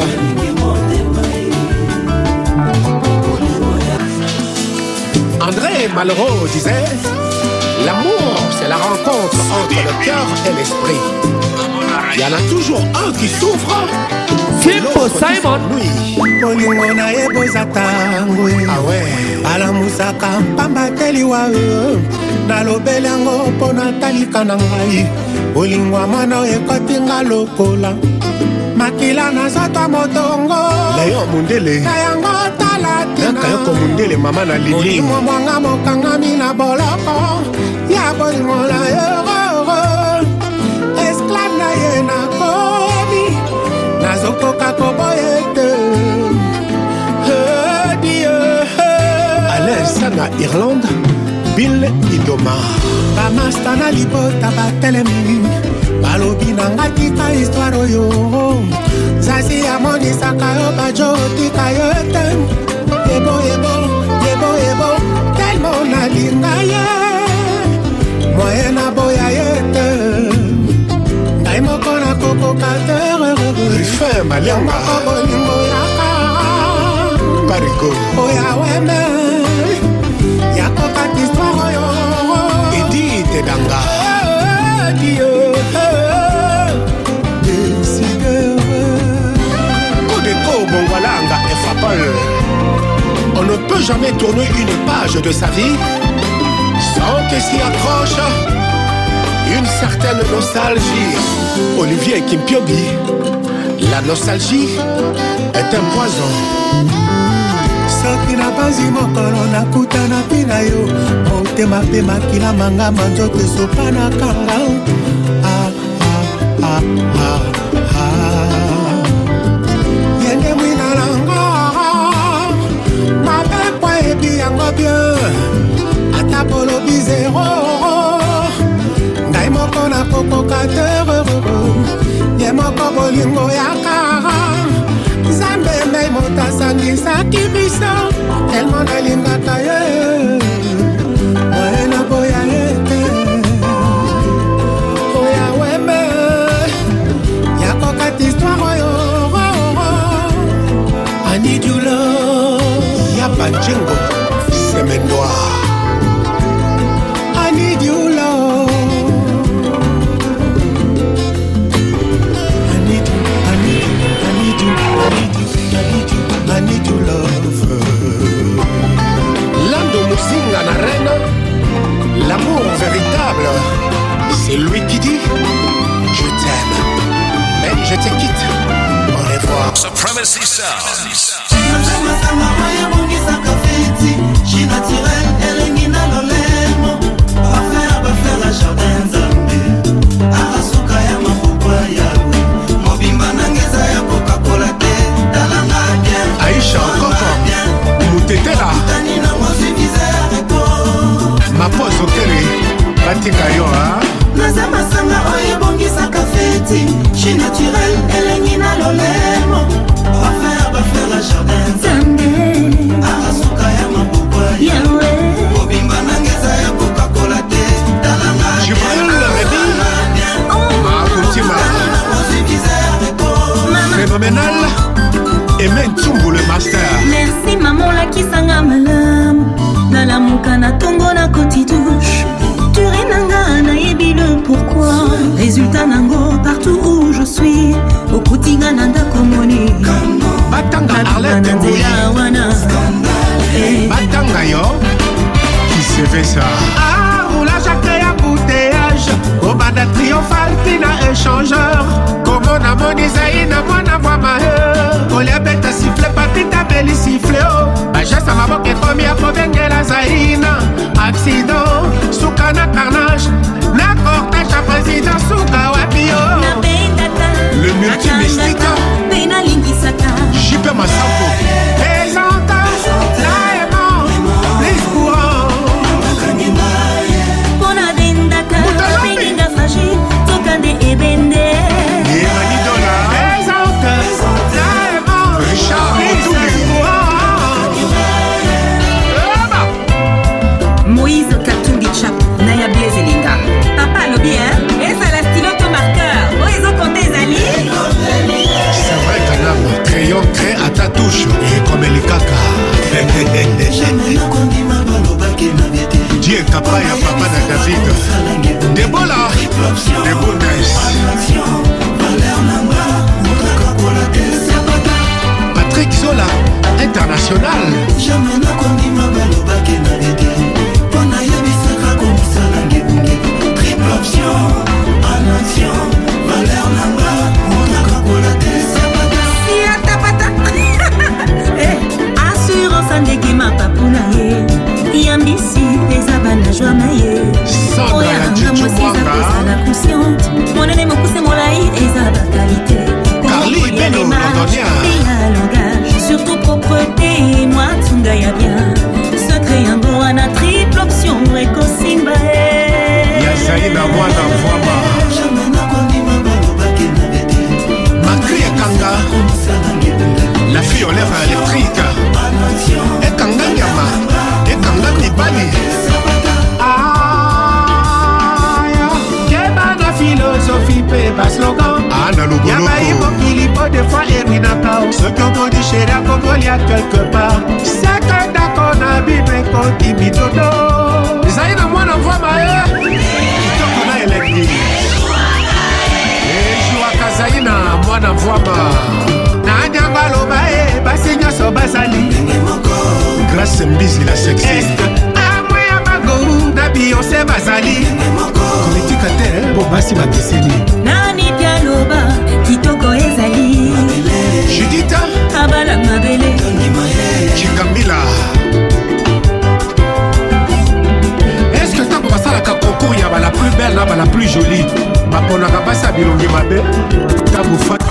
H: André Malraux disait l'amour c'est la rencontre entre le cœur et l'esprit. Il y en a toujours un qui souffre. Simple Simon. Bolingo na eboza tango. Ah ouais. Alamusaka mpamba teliwa. Nalobeli yango pona talika na ngai. Bolingo mwana ekotinga lokola. Makila na zoto motongo.
G: Léon Mundele.
H: Kayango talatina.
G: Nakayoko Mundele mama na lili.
H: Bolingo mwanga mokangami na boloko. Ya bolingo na euro. Esclave na ye na komi. Nazokoka koboyete.
G: Alain Sana Irlande. Bill Idoma.
H: Bamasta na libota batelemi. Balobi na ngatika histoire oyo. Zazi ya monisaka yo bajo tika yo te. Yebo yebo, yebo yebo. Tellement na linga ye. Moye na boya ye te. Ngai moko na koko katere.
G: Rifin Malianga.
H: Moko bolingo yaka.
G: Parigo.
H: Oya weme. Yako kat histoire oyo.
G: Edith Danga.
H: Kodeko Bongwalanga et Fapol.
G: On ne peut jamais tourner une page de sa vie sans que s'y accroche une certaine nostalgie. Olivier Kimpiobi, la nostalgie est un poison.
H: Soki na bazi mokolo nakutana pina yo motema mpe makila manga manzoto esopana kanga ah, ah, ah, ah, ah. Yende mwina langa mabekwa ebi yango bien ata polobi zero ngai moko na kokoka te ye moko bolingo yaka Zambe mei mota sangisaki biso tellement nalingaka ye moye na boya ye te oya weme yakokata histoire oyo I need you love
G: Yapa Djengo Semendoa.
H: I need you love I need you, I need you, I need you, I need you, I need you, I need you love.
G: Lando Musinga na reine. L'amour véritable, c'est lui qui dit je t'aime, mais je te quitte. Au revoir.
A: Supremacy Sounds.
G: Aïcha Koko Moutetela ma pose au télé Batika yo ha
I: Naza masanga oye bongisaka feti Chi naturel elengi na lolemo Bafer bafer la jardin Zambe Arasuka ya mabukwa yawe
G: phénoménal. Et même Tsumbu le master.
J: Merci maman la kisanga malamu. Nalamuka na tongo na koti touche. Turi nanga na yebi le pourquoi. Résultat nango partout où je suis. Okutinga nanda komoni.
G: Batanga Arlette Ngouyi. Batanga yo. Qui se fait ça?
H: Ah, roulage à créer embouteillage. Au banda triomphal, pina échangeur. Comme on a mon Isaïe, na moi na moi ma heure. Olia bête à siffler, papi ta belle siffler. Oh, Baja sa maman qui est commis à Pobenge la Zaïna. Accident, souka na carnage. Na cortège à président souka wapio.
G: Le multi-mystique. J P Massampo.
H: Les entends, là aimant, les courants.
J: Pona dendaka, peninga fragile, tokande ebende.
G: Yemani Dola.
H: Les entends, là aimant,
G: Richard
J: Moïse Katungi Chap, Naya Blaiselinga. Papa le bien, et ça la styloto marqueur. Moïse Okonte Zali.
G: C'est vrai qu'un crayon crée à ta touche. Et comme les caca. Dieu Kapaya, papa de David. Debola. Debonès. Patrick Zola, international.
I: Triple option, en action, valeur nanga, monaka kolate,
J: Siatapata. Assurance andekema papuna ye. Yambisi ezabana joie maye.
G: Sandra la Djidjou
J: la consciente. Mon ennemi mon pousse mon laï ezaba qualité.
G: Carly Bello Londonien.
J: Langage, surtout propreté, moi tsunga ya bien. Secret un bon à triple option Eko Simba.
G: Yazaïna Mwana Mvwama. Makri Ekanga. La fille aux lèvres électriques. Ekanga Nyama. Ekanga Nibali.
H: Kebana philosophie pépa slogan.
G: Anna Lobolo.
H: Yamaï Mokili po des fois Erwina Kao. Ceux qui ont connu chez la Congolia quelque part. C'est que d'accord na bibe konti bitodo. Zaïna Mwana Mvwama eh.
G: Kitoko na Elengui.
H: Ejua Kazaïna Mwana Mvwama. Na nyamba loba eh. Basi nyoso basali.
G: Grâce Mbizi la sexy.
H: Est. Amwe ya mago. Na Beyoncé basali.
G: Politika te.
H: Bobasi bakeseni.
J: Nani pialoba kitoko ezali.
G: Judith
J: Abala mabele.
G: Chikamila.
H: Est-ce que tant qu'on va ça la concours y'a la plus belle là la plus jolie. Ma pona ka pasa bilongi mabe. Tabu fato.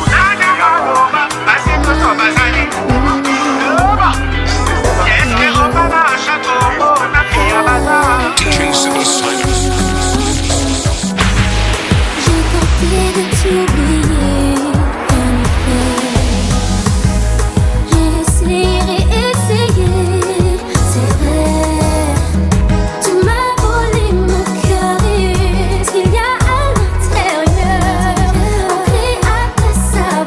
D: Ça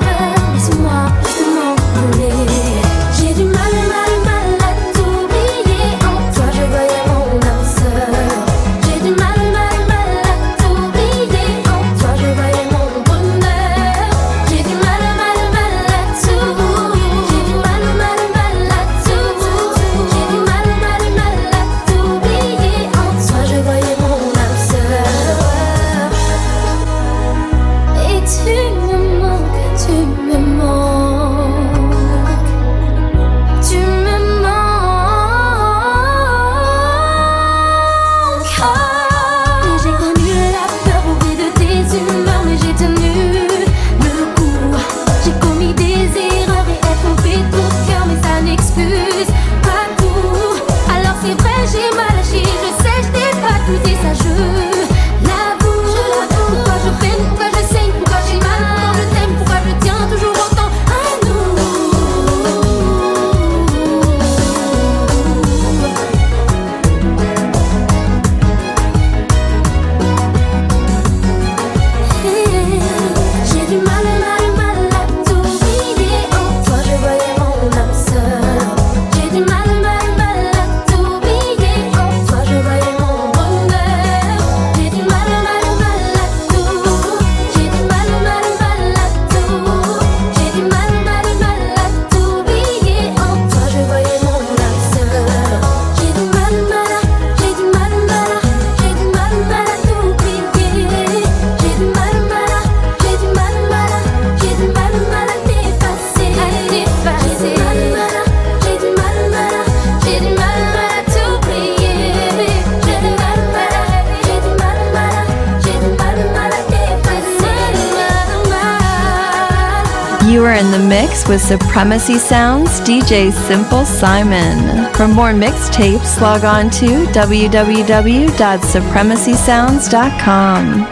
F: You are in the mix with Supremacy Sounds D J Simple Simon. For more mixtapes, log on to w w w dot supremacy sounds dot com.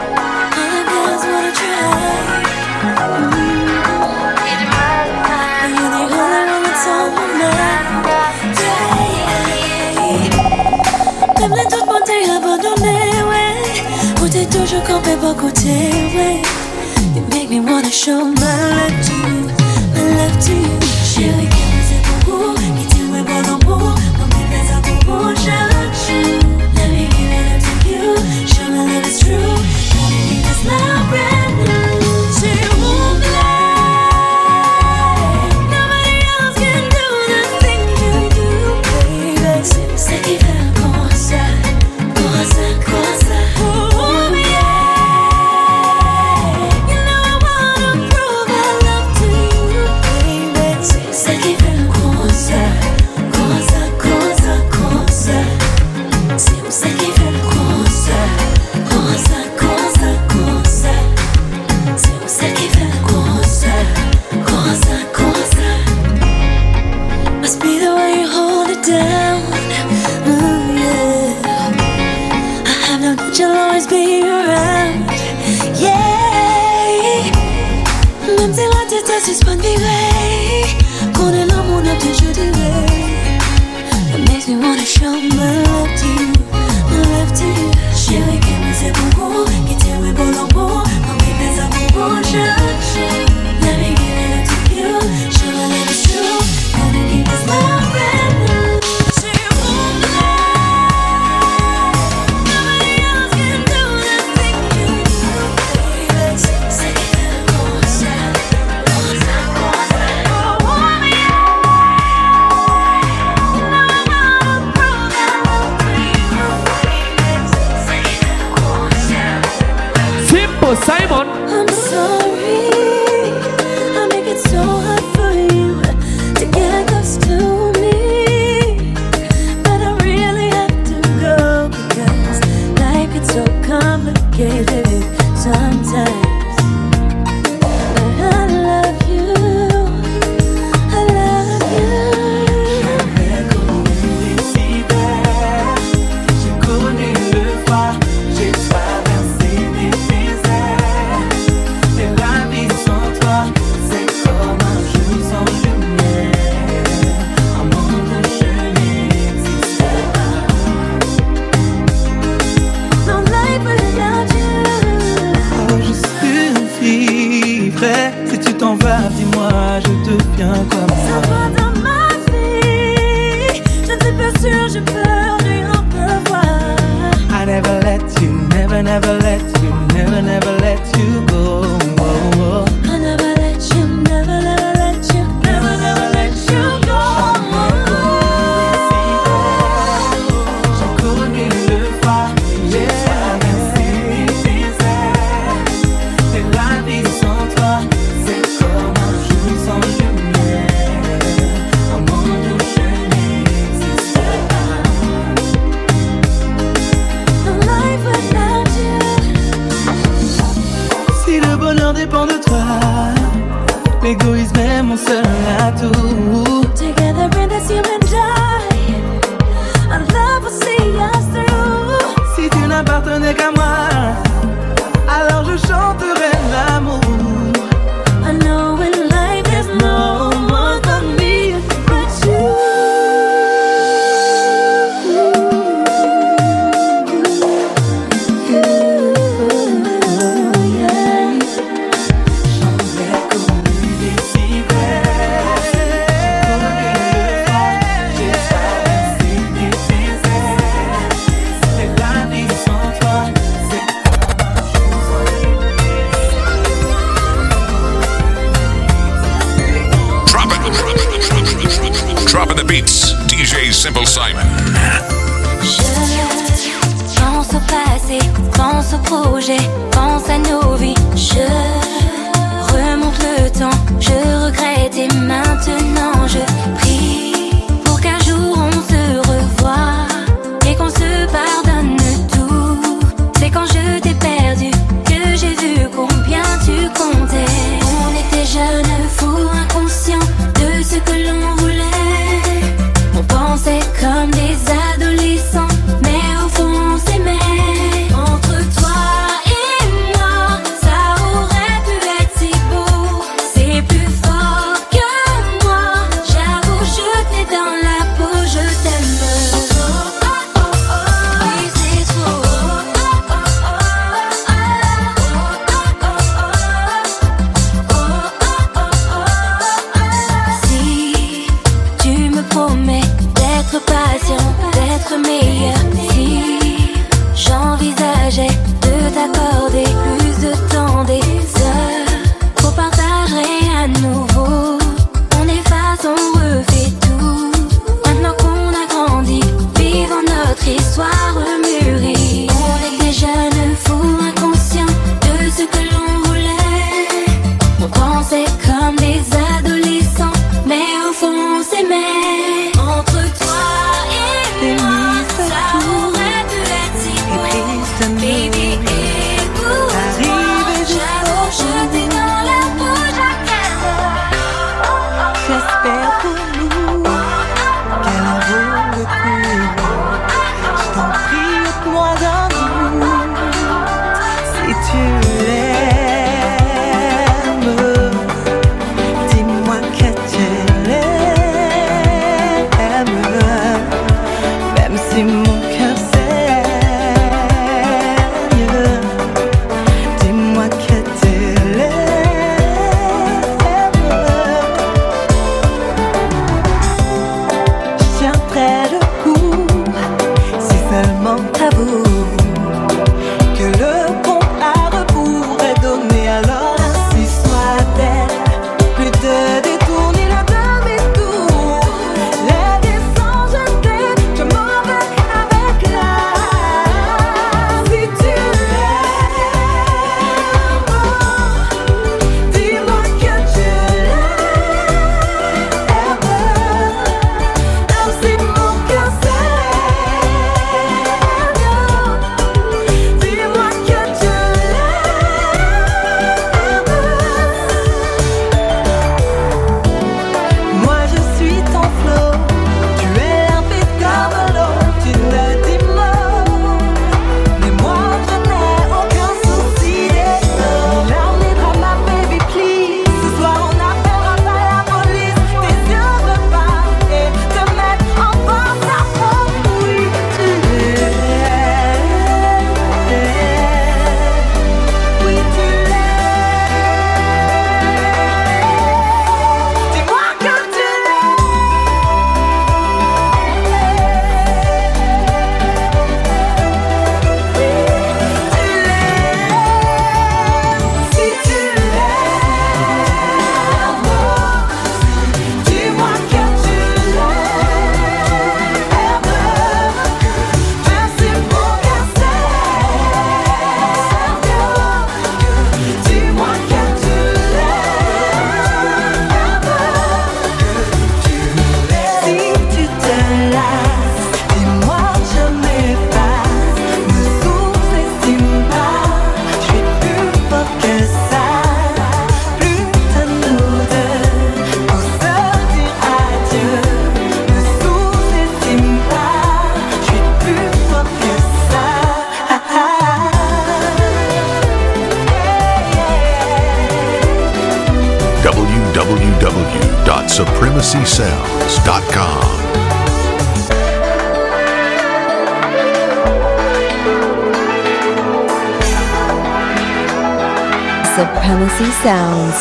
J: Toujours campé pour côté, ouais. You make me wanna show my love to you, my love to you. Chérie, qu'est-ce que c'est pour vous? Qui t'aime, ouais, bon amour. Mon bébé, ça pour vous, je you. Let me give it up to you. Show my love is true. Let me keep this love brand new. S'il vous plaît. Nobody else can do the thing you do, baby. C'est c'est qui fait un concert, concert, concert. You'll always be around, yeah. Même si la tête est suspendue, qu'on est là, mon âme, je dirais. It makes me wanna show my love to you, my love to you. Chérie, qu'est-ce que c'est pour vous? Qui t'aime, bon amour. Mon bébé, ça pour vous, je let me give it up to you. Show my love is true. Gonna keep this love brand new.
O: Simon.
J: I'm sorry, I make it so hard for you to get close to me, but I really have to go because life gets so complicated sometimes. But I love you, I love you. J'avais connu les hivers, j'ai connu le froid, j'ai traversé des déserts. Et la vie sans toi, c'est comme un jour sans lumière, un monde où je n'existe pas. No life without you.
K: Oh, je survivrai. Si tu t'en vas, dis-moi, je deviens comme
J: Ça
K: ça.
J: va dans ma vie, je ne suis pas sûre, j'ai peur de rien revoir.
K: I never let you, never, never let you, never, never let you go. Oh, oh.
J: I never let you, never, never let you, never, never let you go.
K: J'ai connu le froid, j'ai traversé les déserts. Et la vie sans toi, c'est comme un jour sans lumière, un monde où je n'existe pas.
J: No life without you.
K: Si le bonheur dépend de toi, l'égoïsme est mon seul atout.
J: Together in this you and I, our love will see us through.
K: Si tu n'appartenais qu'à moi, alors je chanterai l'amour.
J: I know in life there's no one for me but you.
K: J'avais connu les hivers, j'ai traversé des déserts. Et la vie sans toi, c'est comme un jour sans
A: Drop in the beats, D J Simple Simon.
J: Je pense au passé, pense au projet, pense à nos vies. Je remonte le temps, je regrette et maintenant je prie pour qu'un jour on se revoie et qu'on se pardonne tout. C'est quand je t'ai perdu que j'ai vu combien tu comptais. On était jeunes fous
A: w w dot supremacy sounds dot com.
F: Supremacy Sounds.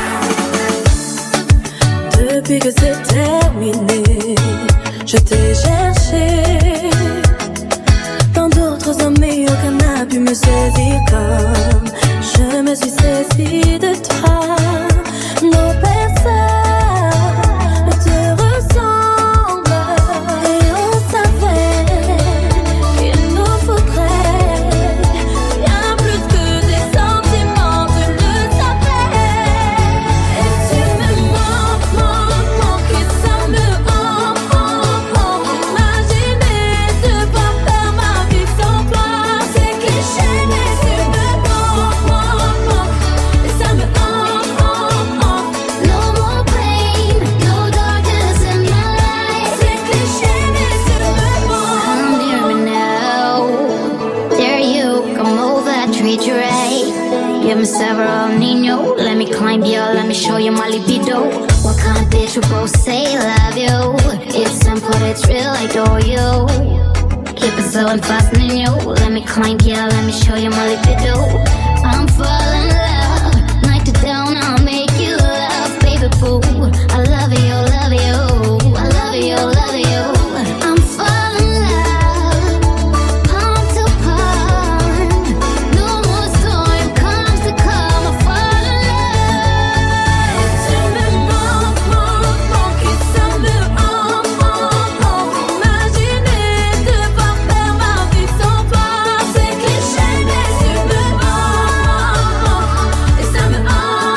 J: Depuis que c'est terminé, je t'ai cherché dans d'autres hommes, mais aucun n'a pu me saisir comme je me suis saisie de toi. Nos personnes ne te ressemblent et on savait qu'il nous faudrait bien plus que des sentiments, tu le savais. Et tu me manques, manques, manques et ça me hante, hante, hante. Imaginer devoir faire ma vie sans toi, c'est cliché mais tu me manques, manques, manques et ça me hante, hante, hante. No more pain, no darkness in my life. C'est cliché mais tu me manques.
D: Come near me now, dare you come over, treat you right. Give me several Nino, let me climb you, let me show you my libido. What kind of bitch we both say love you? It's simple, it's real, I adore you. Keep it slow and fast, Nino, let me climb you, let me show you my libido. I'm falling in love, night to down, I'll make you laugh, baby boo. I love you, love you, I love you, love you. I'm falling in love, palm to palm. No more storm comes to come, I fall in love. Et tu me manques, manques, manques et ça me hante, hante, hante. Imaginer devoir faire ma vie sans toi, c'est cliché mais tu me manques, manques et ça me hante,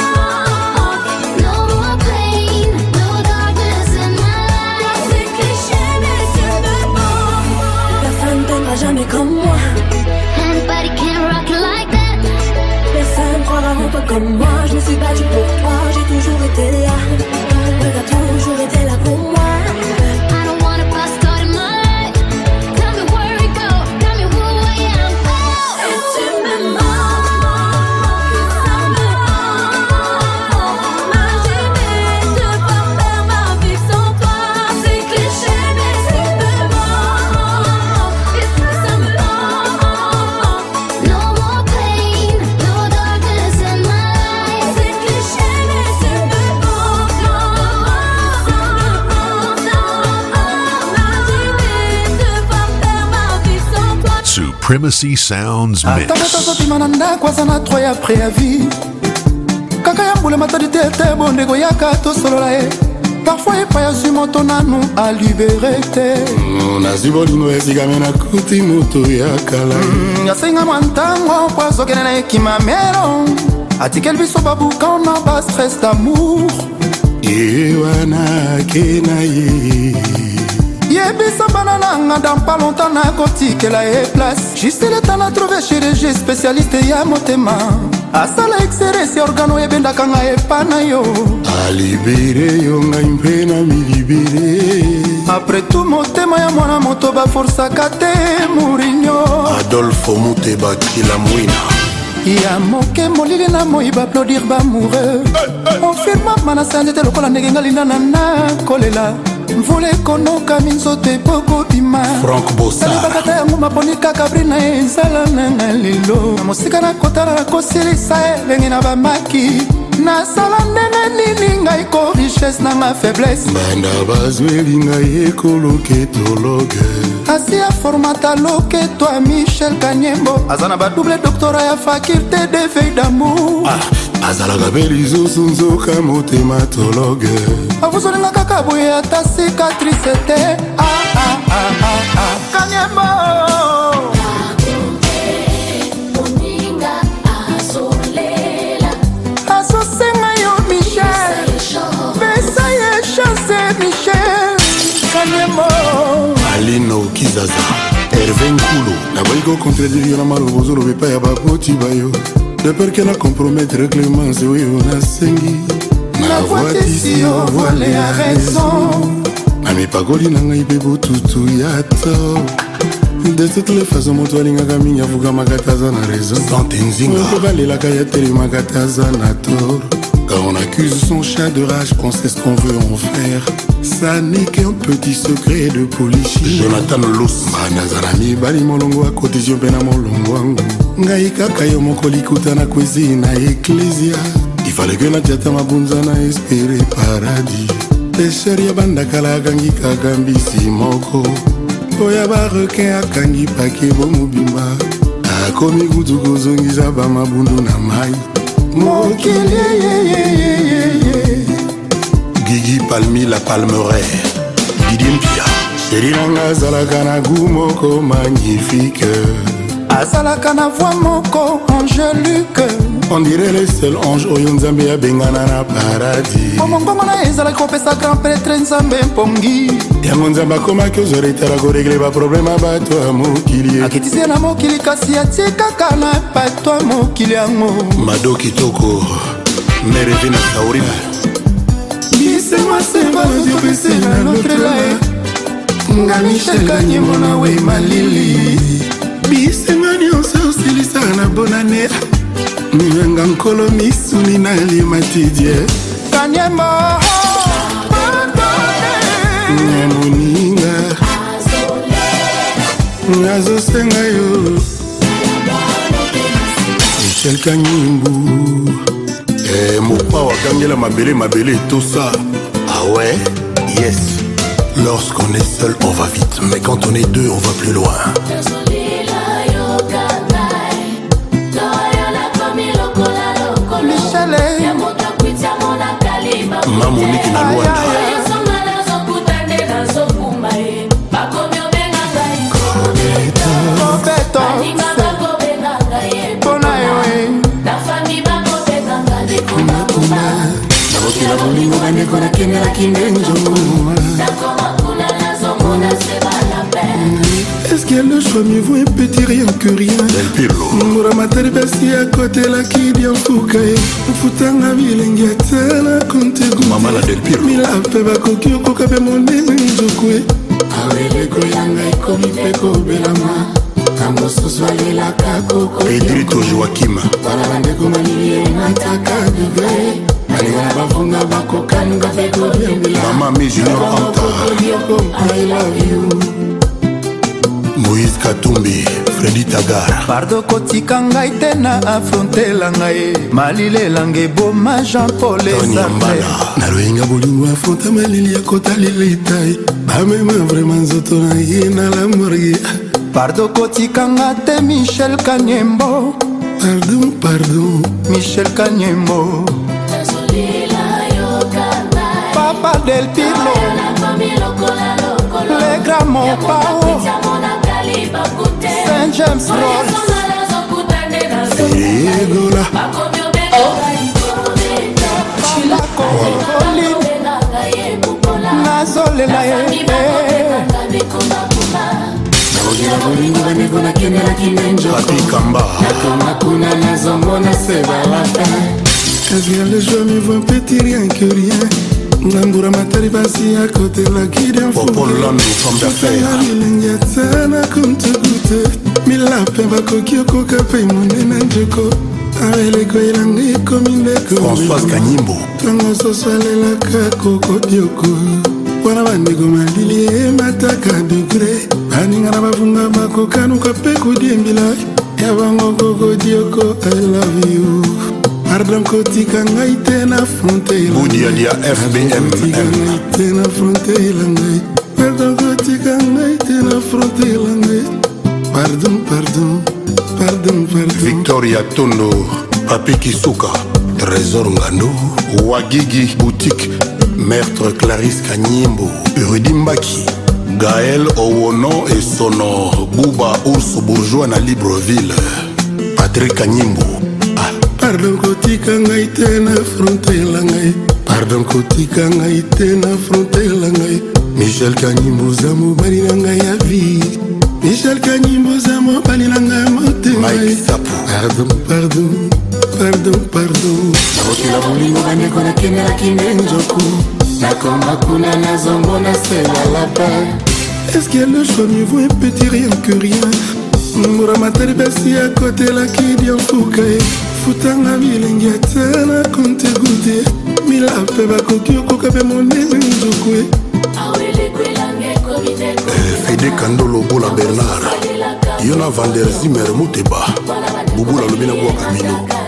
D: hante. No more pain, no darkness in my life. C'est cliché mais tu me manques.
J: Personne t'aimera jamais comme moi,
D: Anybody can rock it like that.
J: personne croira en toi comme moi. Je me suis battue pour toi, j'ai toujours été là. Tu as toujours été là pour moi.
D: I don't wanna pass start in my life. Tell me where we go, tell me who I am. Oh,
J: Et tu me manques, et ça me hante.
D: imaginer devoir faire ma vie sans toi, c'est cliché mais tu me manques. Et ça me hante. No more pain, no darkness in my life. C'est cliché mais tu me manques. Ça me hante. Imaginer devoir faire ma vie sans toi.
A: Supremacy Sounds
B: ata
A: Mix.
B: moto azotima na ndako aza na tro ya préavis kaka ya mbula matadi te te bondeko yaka tosolola ye parfois epai azwi moto nanu alibere te
M: nazwi bolingo esikame nakuti moto ya kala
B: asenga mwa ntango po azokende na ekimamelo atikeli biso babuka na bastress d'amour
M: ye wana ake na ye
B: yebisa bana nanga dans pas longtemps nakotikela ye place juste le temps na trouve chirurgie spécialiste ya motema asala exerese ya organo ebendaka ngai epa na yo
M: alibere yo ngai mpe na milibere
B: après tout motema ya mwana moto baforsaka te Mourinho
M: adolfo muteba kila mwina
B: ya moke molili na moi baaplodir bamoureux confirmama na sanje te lokola ndenge ngalinana na kolela mvula ekonoka minzoto ekokobima
M: frank bosa
B: salibakata yango maponi kaka bri na ye ezala nanga lelo na mosika nakotala nakosilisa elenge na bamaki nasala ndenge nini ngai ko richesse nanga faiblesse
M: banda bazweli ngai ekoloketologe
B: asi ya formata loketo ya michel kanyembo aza na badouble doctorat ya faculté de veille d'amour
M: ah, azalaka mpe lisusu nzoka motematologe
B: avuzolinga kaka boye ata cicatrice te ah, ah, ah, ah, ah. Kanyembo azosenga yo michel pesa ye chance michel Kanyembo
M: alino kizaza herve nkulu nabai kocontredire yo na maloba ozoloba epai ya bakoti bayo de peur ke na compromettre clémence oyo nasengi
B: na voitisi yo voile ya raison
M: na mipakoli na ngai mpe botutu ya to de toutes les façons moto alingaka mingi afukamaka te aza na raison sante nzinga mpo balelaka ya telemaka te aza na tor Quand on accuse son chat de rage, qu'on sait ce qu'on veut en faire, ça n'est qu'un petit secret de polichi. Jonathan Los manazarami bali molongo à côté pena molongo wangu ngai kaka yo moko likuta na kwezi na ecclesia. Il fallait que na jata mabunza na espérer paradis. Pécheur ya banda kala gangi kakambisi moko oya ba requin akangi pake bo mobimba akomi kutu kozongisa ba mabundu na mai mokele. Gigi Palmi la palmeraie Didi Mpia Chéri nanga azalaka na goût moko magnifique, azalaka na voix moko angélique. On dirait le seul ange oyo nzambe abengana na paradis. Omongongo na ezalaki kopesa grand prêtre nzambe mpongi yango nzambe akomaki ozoretala koregle baproblème ya bato ya mokili akitisia na mokili kasi atikaka na bato ya mokili yango mado kitoko merevi na saurima bisema semba nodiopese na notre lae nga Michel Kanyembo na we malili bisema nyonso osilisa na bonane Miwenga nkolo misuni na limatidie Kanyembo Nyamuninga Nazo senga yo Michel Kanyembo Eh mopa wakangela mabele mabele tout ça. Ah ouais? Yes. Lorsqu'on est seul on va vite, mais quand on est deux on va plus loin. Mamonique na Luanda est-ce qu'il y a le choix mieux vaut un petit rien que rien? Mouramatari basi à côté la kidi en foukaye Mfutanga vilengi atana kontegu Mama la Del Pirlo Mila peba kokyo kokabe monene njokwe Awele koyanga ikomi peko belama Tango soswale la kakoko Pedrito Joaquim Wala bandeko manilie nataka dugre Maniga bafunga bako kanuga peko bembila Mama mi junior anta I love you Moïse Katumbi, Freddy Tagar
B: Pardo kotika ngai te na affronte la ngai Malile lange boma Jean-Paul Esandre
M: Naroinga bolingo affronte malili ya kota lilitai Bamema vraiment zoto na ye na la morgue
B: Pardo kotika nga te Michel Kanyembo
M: Pardon, pardon
B: Michel Kanyembo Papa Del Pirlo Le Grand Mopao Saint James Road
M: Egola
B: Nazolela ye
M: Papi Kamba
B: Est-ce qu'il y a le choix mais vaut un petit rien que rien Nambura matari basi à côté la kidi en fou
M: Popol Lando, femme d'affaires
B: Milengiatana comme te goûte Mila pemba kokyo koka pe monena njoko Awele ko ilangi komindeko
M: Françoise Kanyimbo
B: Tango soswale la kakoko dioko Wana bandeko malilie mataka dugre Baninga na bafunga bako kanuka pe kudiembila Yabango koko dioko I love you Pardon kotika ngai te na fronte
M: Boudia dia F B M
B: ngai te na fronte ngai Pardon kotika ngai te na fronte ngai Pardon, pardon, pardon, pardon
M: Victoria Tondo Papi Kisuka Trésor Ngando Wagigi Boutique Maître Clarisse Kanyimbo Urudi Mbaki Gaël Owono et Sono Bouba Ours Bourgeois na Libreville Patrick Kanyimbo
B: Pardon kotika ngai te na fronte la ngai Pardon kotika ngai te na fronte la ngai Michel Kanyimbo zamo bali na ngai ya vie Michel Kanyimbo zamo bali na ngai motema Pardon, pardon, pardon, pardon Nakokila bolingo bandeko nakendela kinde njoku Nakomba kuna nazongo na sela lapin Est-ce qu'il y a le choix mieux vaut un petit rien que rien Mouramatari basi à côté la kidi en foukaye
C: futanga bilengi ate na konte gute mila mpe bakoki okoka mpe monene nzokwe
M: Fede Kandolo Bola Bernard Yona Vander Zimmer Muteba Bubula Lubina Bwaka Mino